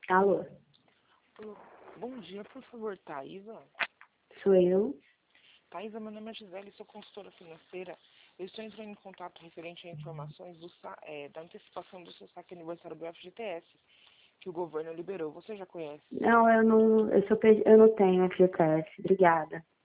Alô, Alô, bom dia, por favor, Thaisa. sou eu. Thaisa, meu nome é Gisele, sou consultora financeira. Eu estou entrando em contato referente a informações da antecipação do seu saque aniversário do FGTS, que o governo liberou. Você já conhece? Não, eu não tenho FGTS, obrigada.